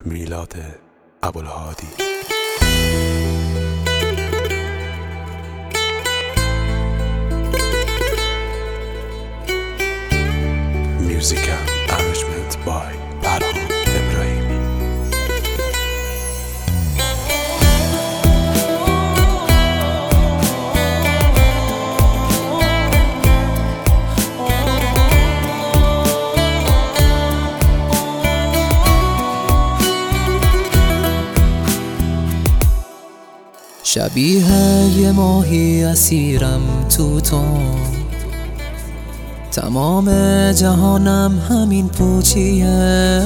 میلاد ابوالهادی. Music and arrangement by Farhan Ebrahimi. شبیه یه ماهی اسیرم تو تمام جهانم همین پوچیه،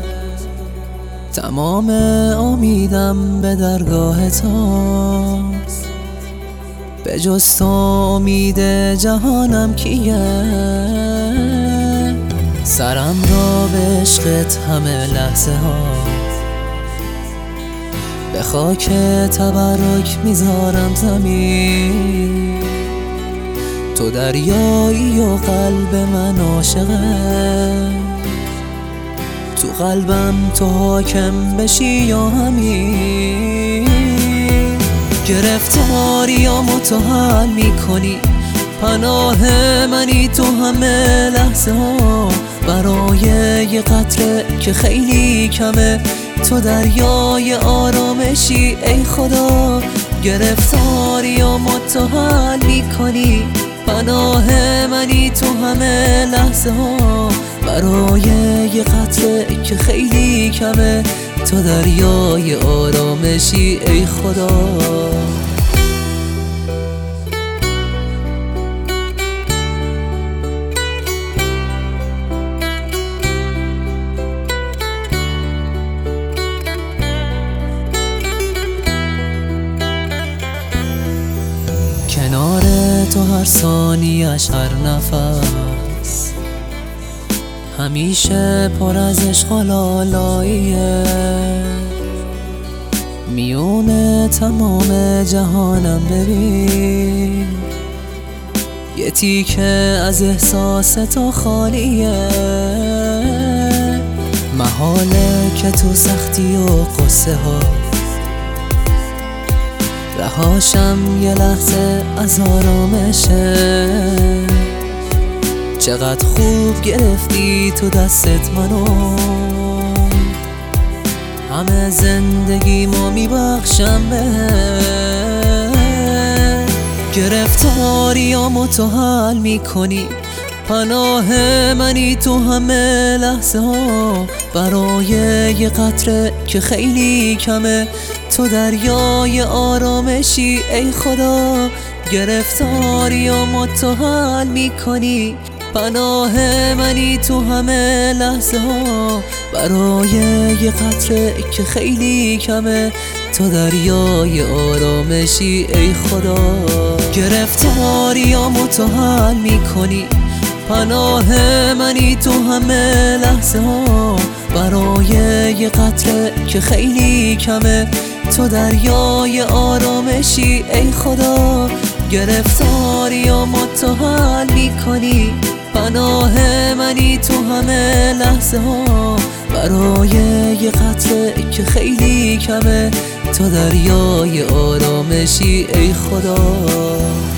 تمام امیدم به درگاه تاست، به جز تو امید جهانم کیه؟ سرم را به عشقت همه لحظه ها به خاک تبرک میذارم زمین. تو دریایی و قلب من عاشقه، تو قلبم تو حاکم بشی یا همین. گرفتاریامو تو حل میکنی، پناه منی تو همه لحظه ها. برای یه قطره که خیلی کمه تو دریای آرامشی ای خدا. گرفتاریامو تو حل میکنی، پناه منی تو همه لحظه ها. برای یه قطره که خیلی کمه تو دریای آرامشی ای خدا. کنار تو هر ثانیه‌اش هر نفس همیشه پر از عشق و لالاییه. میونه تمام جهانم ببین، یه تیکه از احساس تو خالیه. محاله که تو سختی و قصه ها رهاشم یه لحظه از آرامشه. چقدر خوب گرفتی تو دستت منو، همه زندگیمو میبخشم بهت. گرفتاریامو تو حل میکنی، پناه منی تو همه لحظه ها. برای یه قطره که خیلی کمه تو دریای آرامشی ای خدا. گرفتاریامو تو حل میکنی، پناه منی تو همه لحظه ها. برای یه قطره که خیلی کمه تو دریای آرامشی ای خدا. گرفتاریامو تو حل میکنی، پناه منی تو همه لحظه ها. برای یه قطره که خیلی کمه تو دریای آرامشی ای خدا. گرفتاریامو تو حل میکنی، پناه منی تو همه لحظه ها. برای یه قطره که خیلی کمه تو دریای آرامشی ای خدا.